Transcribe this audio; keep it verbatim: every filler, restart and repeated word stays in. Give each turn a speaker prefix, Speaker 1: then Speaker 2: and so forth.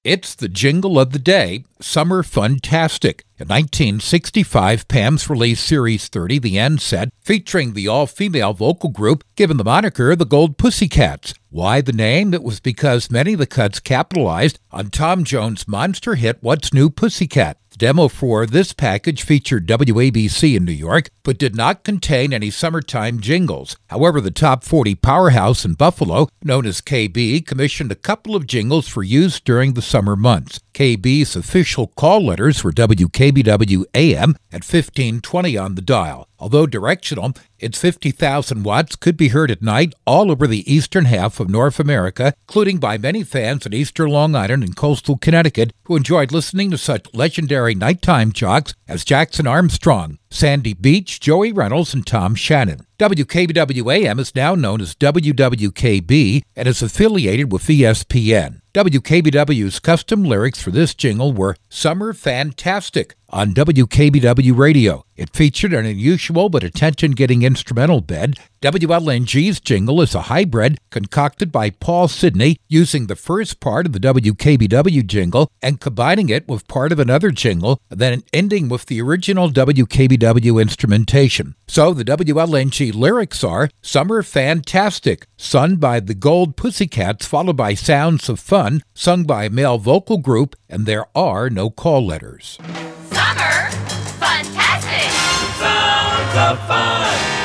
Speaker 1: It's the jingle of the day, Summer Fun-tastic. In nineteen sixty-five, Pam's released Series thirty, The End Set, featuring the all-female vocal group given the moniker the Gold Pussycats. Why the name? It was because many of the cuts capitalized on Tom Jones' monster hit What's New, Pussycat. The demo for this package featured W A B C in New York, but did not contain any summertime jingles. However, the Top forty powerhouse in Buffalo, known as K B, commissioned a couple of jingles for use during the summer months. K B's official call letters were W K B W A M at fifteen twenty on the dial. Although directional, its fifty thousand watts could be heard at night all over the eastern half of North America, including by many fans in eastern Long Island and coastal Connecticut who enjoyed listening to such legendary nighttime jocks as Jackson Armstrong, Sandy Beach, Joey Reynolds, and Tom Shannon. W K B W A M is now known as W W K B and is affiliated with E S P N. W K B W's custom lyrics for this jingle were Summer Fantastic on W K B W Radio. It featured an unusual but attention-getting instrumental bed. W L N G's jingle is a hybrid concocted by Paul Sidney, using the first part of the W K B W jingle and combining it with part of another jingle, then ending with the original W K B W instrumentation. So the W L N G lyrics are Summer Fantastic, sung by the Gold Pussycats, followed by Sounds of Fun, sung by a male vocal group, and there are no call letters.
Speaker 2: Summer Fun-tastic!
Speaker 3: Sounds of Fun!